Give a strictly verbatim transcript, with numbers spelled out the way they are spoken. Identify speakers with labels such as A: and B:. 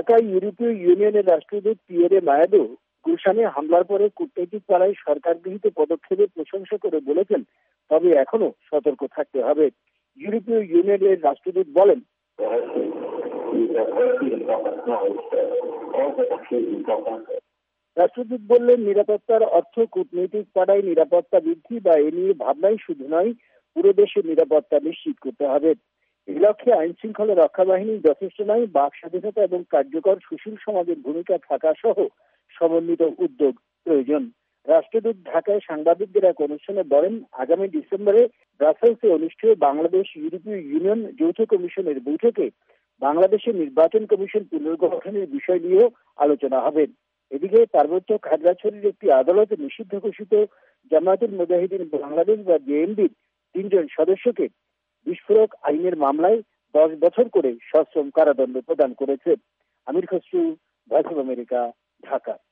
A: ঢাকায় ইউরোপীয় ইউনিয়নের রাষ্ট্রদূত পিয়েরে মায়াদো গুলশানে হামলার পরে কূটনৈতিক পাড়ায় সরকার গৃহীত পদক্ষেপের প্রশংসা করে বলেছেন, তবে এখনো সতর্ক থাকতে হবে। ইউরোপীয় ইউনিয়নের রাষ্ট্রদূত বলেন, রাষ্ট্রদূত বললেন, নিরাপত্তার অর্থ কূটনৈতিক পাড়ায় নিরাপত্তা বৃদ্ধি বা এ নিয়ে ভাবনাই শুধু নয়, পুরো দেশের নিরাপত্তা নিশ্চিত করতে হবে। এই লক্ষ্যে আইন শৃঙ্খলা রক্ষা বাহিনী যথেষ্ট নয়, বাক স্বাধীনতা এবং কার্যকর সুশীল সমাজের ভূমিকা থাকা সহ সমন্বিত উদ্যোগ প্রয়োজন। রাষ্ট্রদূত ঢাকায় সাংবাদিকদের এক অনুষ্ঠানে বলেন, আগামী ডিসেম্বরে ব্রাসেলসে অনুষ্ঠেয় বাংলাদেশ ইউরোপীয় ইউনিয়ন যৌথ কমিশনের বৈঠকে বাংলাদেশের নির্বাচন কমিশন পুনর্গঠনের বিষয় নিয়েও আলোচনা হবে। এদিকে পার্বত্য খাগড়াছড়ির একটি আদালতে নিষিদ্ধ ঘোষিত জামায়াতুল মুজাহিদিন বাংলাদেশ বা জেএমবির তিনজন সদস্যকে বিস্ফোরক আইনের মামলায় দশ বছর করে সশ্রম কারাদণ্ড প্রদান করেছে। Amir Khasru, voice of America, Dhaka.